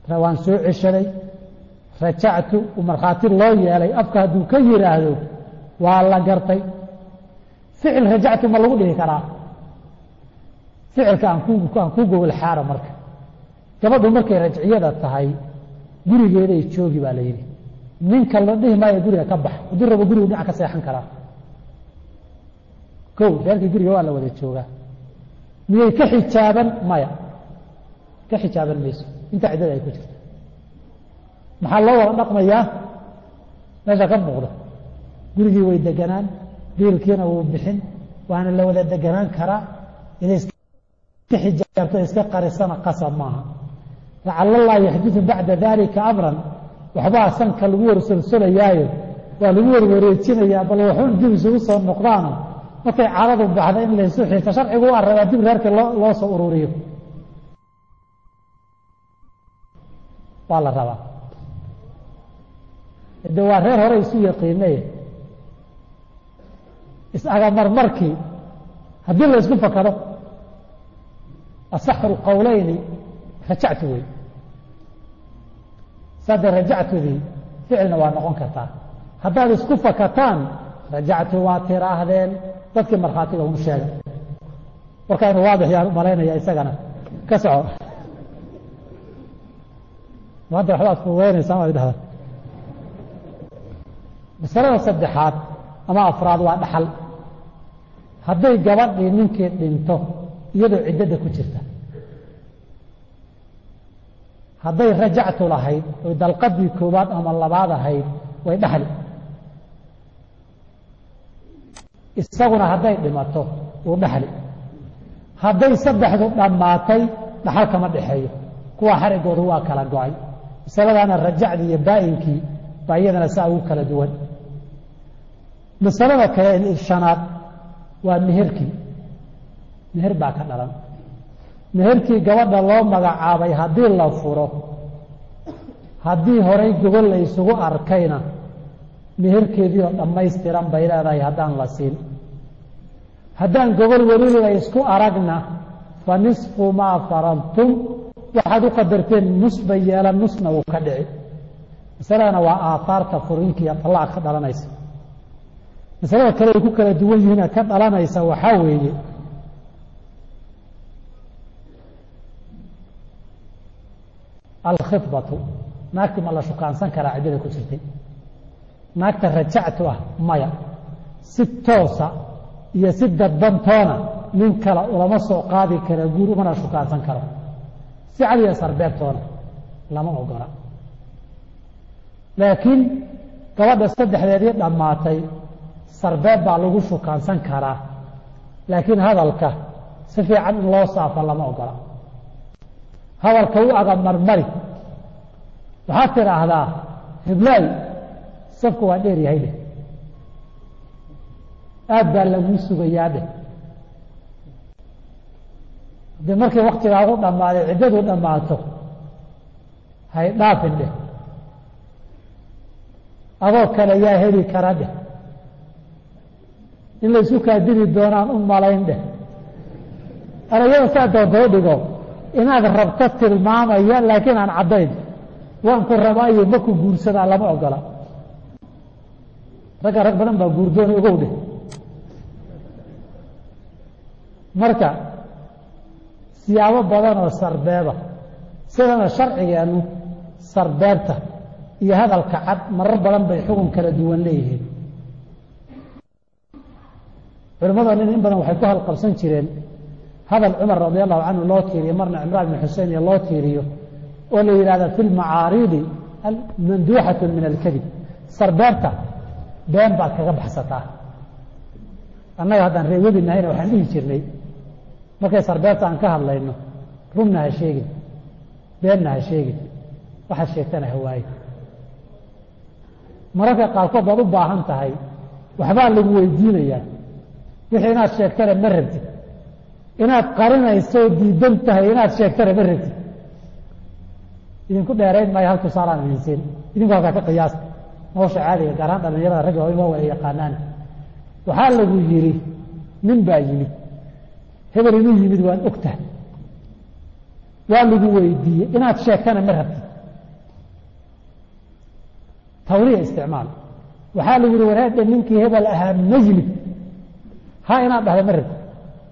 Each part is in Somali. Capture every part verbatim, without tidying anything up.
rawaan soo ceshaday rajactu markhaati loo yeelay afka hadduu ka yidhaahdo waa la gartay ficil rajactu ma lagu dhihi karaa ficilka aan ku aan ku gogol xaaro marka gabadhu markay rajciyada tahay gurigeeday joogi baa la yidhi ninka la dhihi maayo guriga ka bax hadduu rabo gurigu dhinac ka seexan karaa kow reerkii guriga waa la wada joogaa miyay ka xijaaban maya ka xijaaban mayso inta ciddada ay ku jirto maxaa loo wada dhaqmayaa meesha ka muuqda gurigii way deganaan biilkiina wuu bixin waana la wada deganaan karaa inay iska xijaabto iska qarisana qasab maaha lacala allah yaxdudu bacda dalika amran waxbaa sanka lagu warsolsolayaayo waa lagu warwareejinayaa bal waxuun dib isugu soo noqdaano markay caadadu baxda in laysu xiirto sharcigu waa rabaa dib reerka loo loo soo ururiyo waa la rabaa de waa reer hore isu yaqiinay isaga marmarkii haddii la isku fakado asaxru qawlayni rajactu wey sada rajactudii ficilna waa noqon kartaa haddaad isku fakataan rajactu waa tiraahdeen dadkii markhaatiga unu sheega warkaa inu waadix yaan u malaynaya isagana ka soco hadda waxbaad fududaynaysaa ma idhahda masalada saddexaad ama afraad waa dhaxal hadday gabadhii ninkii dhinto iyadoo ciddada ku jirta hadday rajactu lahayd oy dalqadii koowaad ama labaad ahayd way dhaxli isaguna hadday dhimato wuu dhaxli hadday saddexdu dhammaatay dhaxal kama dhexeeyo kuwa xarigoodu waa kala go-ay masaladaana rajacdii iyo baa'inkii baa iyadana saa ugu kala duwan masalada kale shanaad waa meherkii meher baa ka dhalan meherkii gabadha loo magacaabay haddii la furo haddii horay gogol la isugu arkayna meherkeedii oo dhammaystiran bay leedahay haddaan la siin haddaan gogol weli la isku aragna fa nisfu maa faradtum waxaad u qadarteen nus bay yeelan nusna wuu ka dhici masaladana waa aahaarta furiinka iyo talaaq ka dhalanaysa masalada kale ay ku kala duwan yihiin ka dhalanaysa waxaa weeye alkhidbatu naagti ma la shukaansan karaa ciddada ku jirtay naagta rajactu ah maya si toosa iyo si dadbantoona nin kale ulama soo qaadi kara guur umana shukaansan karo si cadiya sarbeebtoona lama ogola laakiin gabadha saddexdeedii dhammaatay sarbeeb baa lagu shukaansan karaa laakiin hadalka si fiican in loo saafo lama ogola hadalka u aga marmari waxaad tidhaahdaa hiblaay safku waa dheer yahay dheh aad baa laguu sugayaa dheh haddii markii waktigaagu dhammaaday ciddadu dhammaato hay dhaafin dheh adoo kale yaa heli kara dheh in laysu kaadidi doonaan u malayn dheh erayada saa doontoo dhigo inaad rabto tilmaamaya laakiin aan caddayn waan ku rabaayo maku guursadaa lama ogola ragga rag badan baa guurdoon ogow dheh marka siyaabo badan oo sarbeeba sidana sharcigeennu sarbeebta iyo hadalka cad marar badan bay xukun kala duwan leeyihiin culimmada nin in badan waxay ku halqabsan jireen hadal cumar radi allahu canhu loo tiiriyo marna cimraan bin xusein iyo loo tiiriyo oo la yidhahda fi lmacaariidi manduuxatu min alkadib sarbeebta been baad kaga baxsataa annaga haddaan reewadi nahayna waxaan dhihi jirnay markay sarbeebta aan ka hadlayno runna ha sheegin beenna ha sheegin waxaad sheegtana hawaaye mararka qaarkood baad u baahan tahay waxbaa lagu weydiinayaa wixii inaad sheegtana ma rabtid inaad qarinayso diidan tahay inaad sheegtana ma rabtid idinku dheerayn maayo hal tusaalaan idin siin idinku halkaa ka qiyaasta nolosha caadiga gaar ahaan dhalinyarada ragga waa wada yaqaanaan waxaa lagu yidhi nin baa yimid hebel inuu yimid waan og tahay waa lagu weydiiyey inaad sheegtana ma rabtid tawriya isticmaal waxaa lagu yihi wareedhe ninkii hebel ahaa majlid ha inaad dhahda ma rabti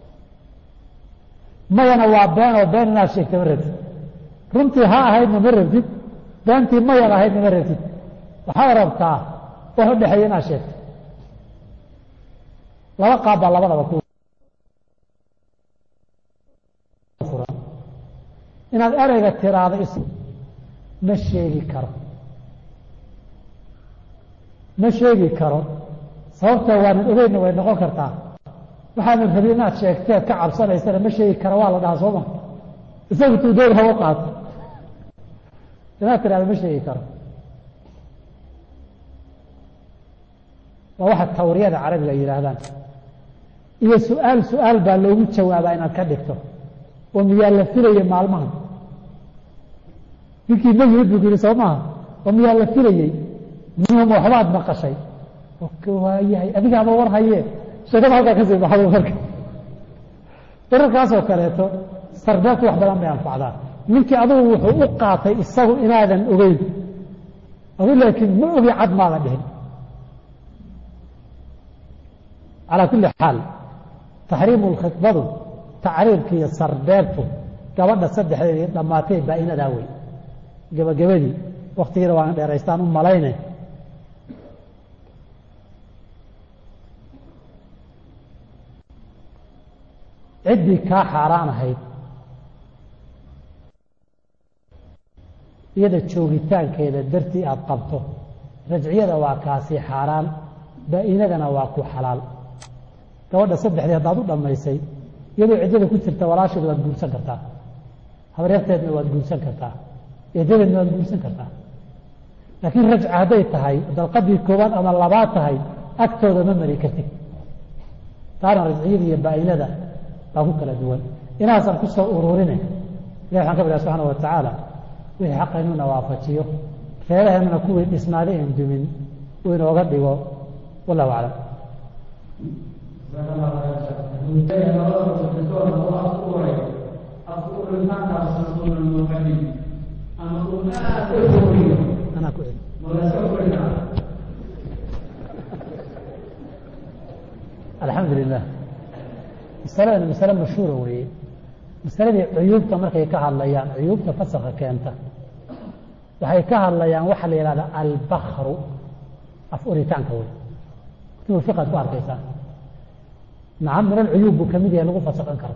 mayana waa been oo been inaad sheegta ma rabtid runtii ha ahaydna ma rabtid beentii mayan ahaydna ma rabtid waxaad rabtaa wax u dhexeeya inaad sheegto laba qaab baa labadaba ku furan inaad ereyga tiraado is ma sheegi karo ma sheegi karo sababtoo waanan ogeynna way noqon kartaa waxaadan rabin inaad sheegteed ka cabsanaysana ma sheegi karo waa la dhahaa sooma isagu tuu doon ha u qaato inaad tirahdo ma sheegi karo waa waxa tawriyada carabiga ay yidhaahdaan iyo su-aal su-aal baa loogu jawaabaa inaad ka dhigto oo miyaa la filayey maalmahan ninkii ma yimid buu ku yihi soo maaha oo miyaa la filayey miyuma waxbaad maqashay waayahay adigaaba war hayee sheekada halkaa ka sii baxdo marka dararkaasoo kaleeto sarbeebtu wax badan bay anfacdaa ninkii adugu wuxuu u qaatay isagu inaadan ogeyn adu laakiin ma ogi cad maadan dhihin calaa kulli xaal taxriimu lkhidbadu tacriibki iyo sarbeebtu gabadha saddexdeedii dhammaatay baa-inadaa wey gebagabadii waktigiina waan dheeraystaan u malayne ciddii kaa xaaraan ahayd iyada joogitaankeeda dartii aada qabto rajciyada waa kaasii xaaraan baa-inadana waa ku xalaal gabadha saddexdii haddaad u dhammaysay iyadoo ciddada ku jirta walaasheed waad guursan kartaa habaryarteedna waad guursan kartaa eedadeedna waad guursan kartaa laakiin rajca hadday tahay dalqadii koowaad ama labaad tahay agtooda ma mari kartid taana rajciyada iyo baa-inada baa ku kala duwan inaasaan ku soo ururine ilahi waxaan ka baryaa subxaana wa tacaala wixii xaqa inuuna waafajiyo reeraheennana kuwii dhisnaaday en dumin uu inooga dhigo wallahu aclam alxamdu lilah masaladani masale mashhuura weeye masaladii cuyuubta markay ka hadlayaan cuyuubta fasakha keenta waxay ka hadlayaan waxaa la yihahda albakru af uritaanka wey kutubul fiqaad ku arkaysaa nacam min alcuyuub buu kamid yahay lagu fasakhan karo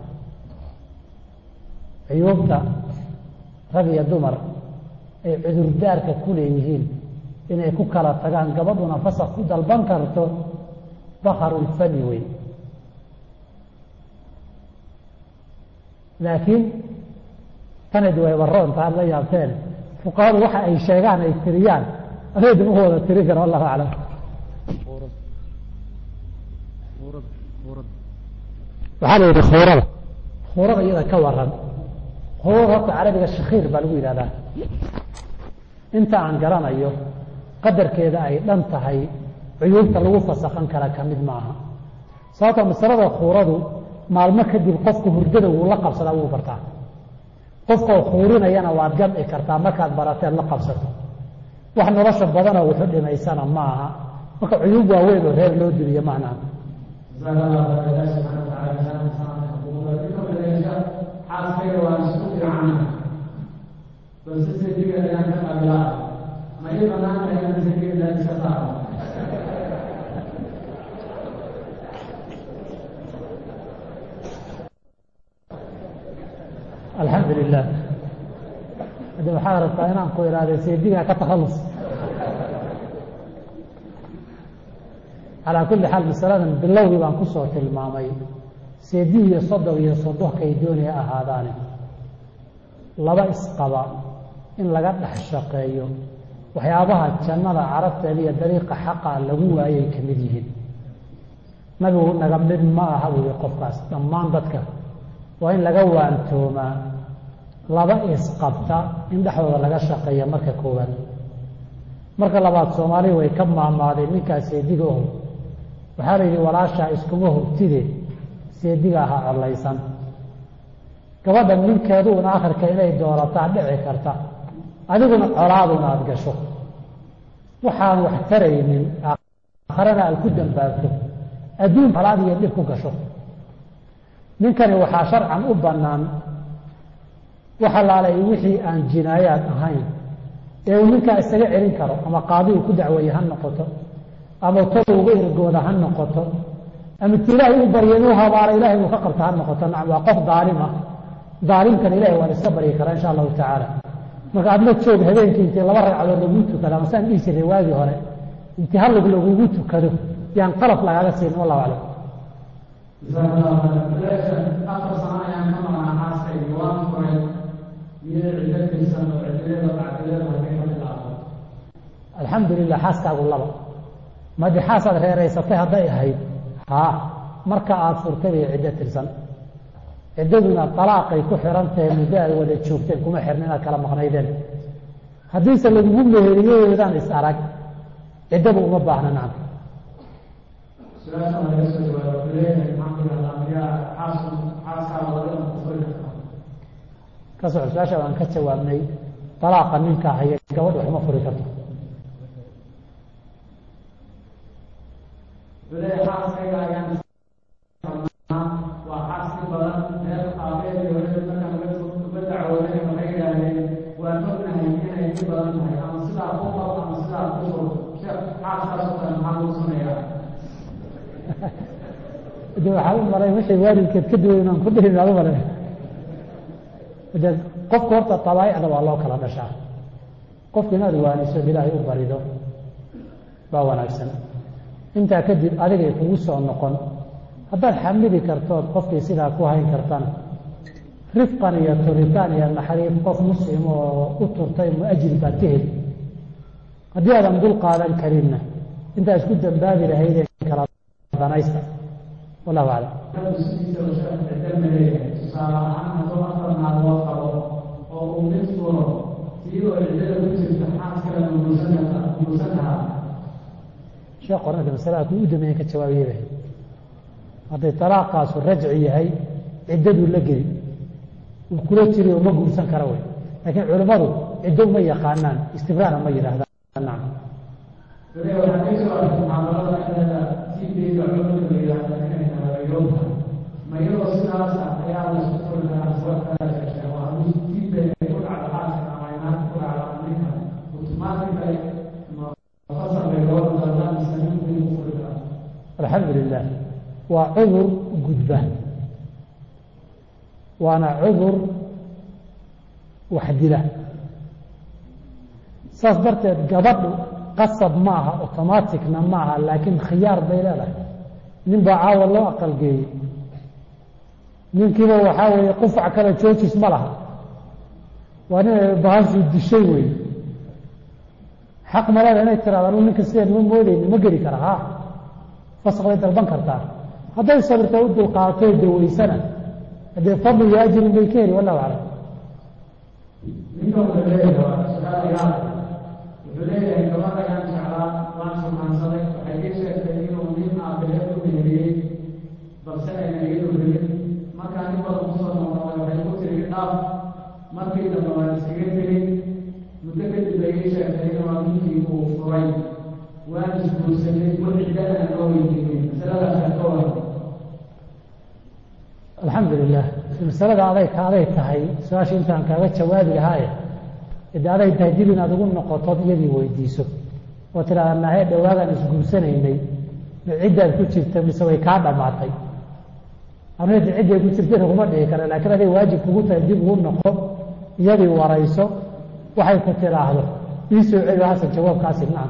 cuyuubta rag iyo dumar ay cudurdaarka ku leeyihiin inay ku kala tagaan gabadhuna fasakh ku dalban karto bakarulfani wey laakiin tanadi way baroonta aad la yaabteen fuqahadu waxa ay sheegaan ay tiriyaan aneedi ma wada tiri kara wallahu aclam waxaa la yidhi khuurada khuurada iyada ka waran khuurada horta carabiga shakiir baa lagu yidhahdaa inta aan garanayo qadarkeeda ay dhan tahay cuyuubta lagu fasakhan kara ka mid maaha sababta masalada khuuradu maalmo kadib qofku hurdada wuu la qabsadaa wuu bartaa qofkoo khuurinayana waad gamci kartaa markaad barateed la qabsato wax nolosha badanoo wuxu dhimaysana ma aha marka cuyuub waaweyn oo reer loo diliyo macnaha alxamdu lilah hadda waxaad rabtaa inaan ku ihahday seedigaa ka takhalus calaa kulli xaal masaladan bilowgii baan ku soo tilmaamay seedi iyo soddon iyo sodohkay doonaya ahaadaane laba isqaba in laga dhex shaqeeyo waxyaabaha jannada carabteeda iyo dariiqa xaqa lagu waayay ka mid yihiin nabigu naga mid ma aha buuyi qofkaas dhammaan dadka waa in laga waantoomaa laba isqabta in dhexdooda laga shaqeeya marka koowaad marka labaad soomaaliya way ka maamaadeen ninkaas seediga oho waxaa la yidhi walaashaa iskuma hubtide seediga ahaa collaysan gabadha ninkeeduuna akhirka inay doorataa dhici karta adiguna colaaduna aada gasho waxaan wax taraynin aakharana ay ku dambaabto adduun halaad iyo dhib ku gasho ninkani waxaa sharcan u bannaan wax alaalay wixii aan jinaayaad ahayn ee uu ninkaa isaga celin karo ama qaadigu ku dacweeye ha noqoto ama tol uga ergooda ha noqoto ama ti ilaahay u barya inuu habaara ilahay uu ka qabta ha noqoto nacam waa qof daalim ah daalimkan ilahay waa la iska baryi karaa insha allahu tacaala marka adna joog habeenkii intii laba ragcadood lagu tukado ama saan dhihi jiray waagii hore intii halug lagugu tukado yaan qalab lagaaga siin wallahu aclam afar sano ayaan ka maqnaa xaaskayga waan furay miyay ciddo tirsan oo ciddeeda bacdileeda waxay ka bilaabo alxamdu lilah xaaskaagu laba madi xaasaad reeraysatay hadday ahayd haa marka aada furtay bay ciddo tirsan ciddaduna talaaqay ku xiran tahay muddo aad wada joogteen kuma xirna inaad kala maqnaydeen haddiise lagugu meheriyeedaan is arag ciddaba uma baahna nacam su-aasha laga soo jawaabo leeyahay maxaan ku yidhahdaa miyaa xaas xaaskaada wadada kufuri kartaa ka soco su-aasha waan ka jawaabnay talaaqa ninka haya gabadha waxuma furi karto leeyahay xaaskayga ayaan waa xaaski badan meel aabeed iyo wixii markaan uga dacwoonay waxay yidhaahdeen waan ognahay inay ku badan tahay ama sidaa ku qabo ama sidaa ku furo sheekh xaaskaas oo kale maxaa lagu sameeyaa de waxaa u maray wixii waalidkeed ka duwan inaan ku dhihin aad u maray de qofku horta tabaa'icda waa loo kala dhashaa qofku inaad waaniso ilaahay u barido baa wanaagsan intaa kadib adigay kugu soo noqon haddaad xamili kartood qofkii sidaa ku hayn kartana rifqan iyo turitaan iyo naxariif qof muslim oo u turtay muajir baad ka heli haddii aadan dul qaadan karinna intaa isku dambaabi lahaydee kala danaysta wallahu aclam tusaale ahaan hadduu afar maalmood qabo oo uu mid furo iyadoo ciddada ku jirta xaas kale nuusan lahaa sheekh qornada masalada kuu u dameeyen ka jawaabiyeeba hadday talaaqaasu rajci yahay ciddaduu la geli uu kula jiri uma guursan kara wey laakiin culimmadu ciddo uma yaqaanaan istibraana ma yidhaahdaan nacam mayadoo sidaas ah ayaa la isku furi karaa sababtaa sheegtay waa hadduu tiibay ku dhacdo xaaska ama inaanta ku dhacdo ninka automatically fasal bay loo daldaa mise ninku inuu furi karaa alxamdu lilah waa cudur gudba waana cudur wax dila saas darteed gabadhu qasab ma aha automaticna ma aha laakiin khiyaar bay leedahay nin baa caawa loo aqalgeeyey ninkiiba waxaa weeye qufac kale joojis ma laha waa nin bahashuu dishay wey xaq maleeda inay tiraado anu ninka sideen ma moodeyni ma geli kara ha fasaq bay dalban kartaa hadday sabirta u dulqaatay dawaysana haddee fadli iyo ajirin bay ka heli wallahu aclam ninka wuxuu leeyahay wuxuu leeyahay gabadha ayaan jeclaa waan sumaansaday waxay ii sheegtay inuu nin aabaheed u meheriyey balse ayna iyadu helin markaa nin badan kusoo noqnoqday waxay ku tiri dhaaf markii dambe waan iskaga tegey muddo kadib bay ii sheegtay inuu ninkii uu furay waan isguursanay war ciddadana loo weydiiyey masaladaasa ka waran alxamdu lilah masalada aday ka aday tahay su-aasha intaan kaaga jawaabi lahaaye ide aday tahay dib inaad ugu noqotood iyadii weydiiso oo tidhahda naahee dhowaagaan isguursanaynay ma ciddaad ku jirta mise way kaa dhammaatay anada cidday ku jirtana kuma dhihi kara laakiin aday waajib kugu tahay dib ugu noqo iyadii warayso waxay ku tidhaahdo ii soo celi hasan jawaabkaasi nacam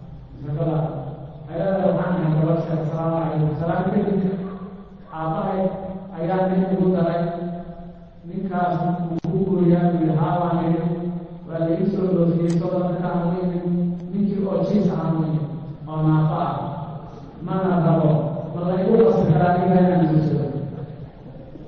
aabahay ayaa nin ugu daray ninkaas uu ku guriyaa uu yihi haabaan yidhi waa laii soo doofiyey soddon markaan u imid